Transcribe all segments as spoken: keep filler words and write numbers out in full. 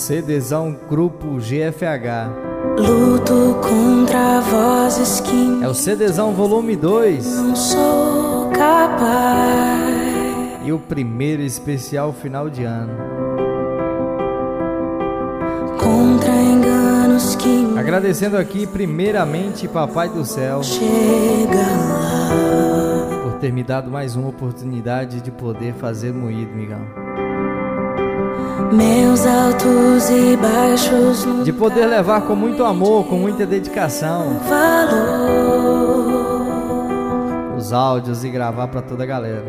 CDzão Grupo G F H. Luto contra vozes que é o CDzão volume dois. Não sou capaz. E o primeiro especial final de ano. Contra enganos que agradecendo aqui primeiramente Papai do Céu chega lá, por ter me dado mais uma oportunidade de poder fazer moído, Migão. Meus altos e baixos, de poder levar com muito amor, com muita dedicação, valor, os áudios e gravar para toda a galera.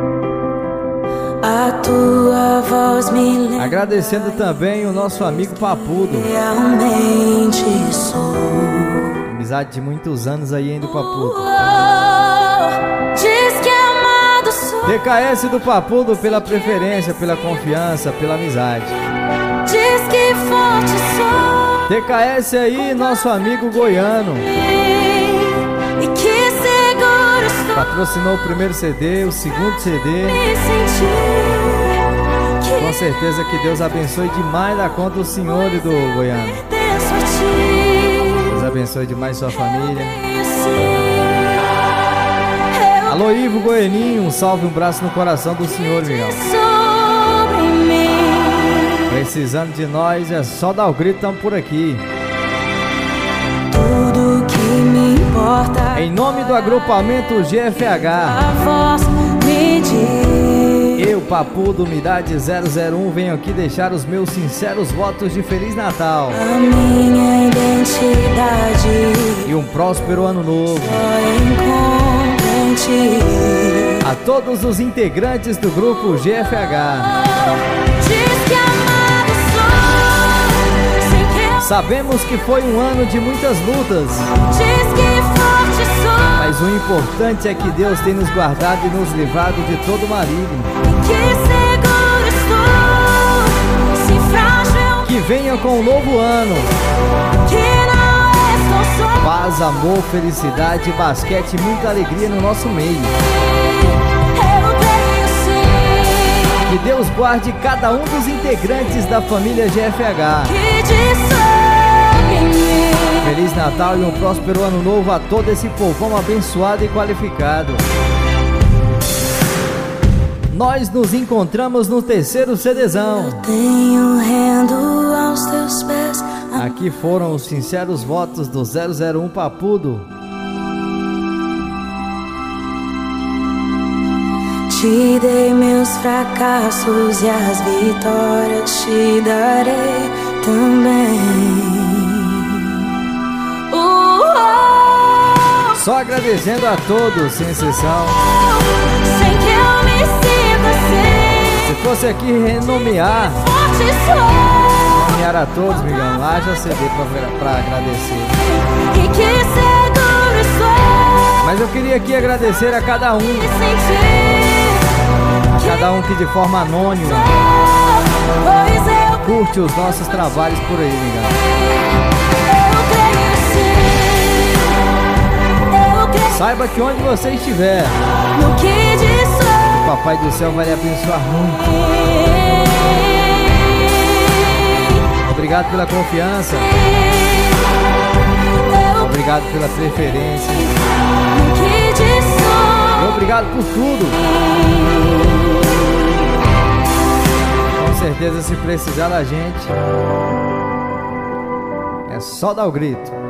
A tua voz me lembra. Agradecendo também o nosso amigo Papudo. Realmente sou. Amizade de muitos anos aí, hein, do Papudo. Oh, diz que amado sou. D K S do Papudo pela preferência, pela confiança, pela amizade. Diz que forte sou. D K S aí, nosso amigo goiano. E que seguro estou. Patrocinou o primeiro C D, o segundo C D. Me sentir. Com certeza que Deus abençoe demais da conta do senhor e do goiano. Deus abençoe demais sua família. Alô, Ivo Goianinho, um salve, um braço no coração do senhor, Miguel. Precisando de nós, é só dar o grito, estamos por aqui. Tudo que me importa. Em nome do agrupamento G F H, a voz me diz. Eu, Papudo, Umidade zero zero um, venho aqui deixar os meus sinceros votos de Feliz Natal. A minha identidade. E um próspero ano novo. Só encontro. A todos os integrantes do grupo G F H. Diz que amado sou, sem que eu... Sabemos que foi um ano de muitas lutas. Diz que forte sou. Mas o importante é que Deus tem nos guardado e nos livrado de todo maligno. Que seguro estou, se frágil. Que venha com um novo ano. Que não estou só. Paz, amor, felicidade, basquete e muita alegria no nosso meio. Eu creio sim. Que Deus guarde cada um dos integrantes da família G F H. Que diz sobre mim. Feliz Natal e um próspero ano novo a todo esse povão abençoado e qualificado. Nós nos encontramos no terceiro CDzão. Tenho rendo aos teus pés. Aqui foram os sinceros votos do zero zero um Papudo. Te dei meus fracassos e as vitórias te darei também. Só agradecendo a todos, sem exceção. Sem que eu me sinta assim. Se fosse aqui renomear, Forte sou. nomear a todos, Migão, haja C D pra, pra agradecer. E que seguro estou. Mas eu queria aqui agradecer a cada um, Me sentir. cada um que de forma anônima Pois eu curte os nossos trabalhos por aí, Migão. Saiba que onde você estiver, No que diz o Papai do Céu vai lhe abençoar muito. Obrigado pela confiança. Obrigado pela preferência. No que diz E obrigado por tudo. Com certeza, se precisar da gente, é só dar o grito.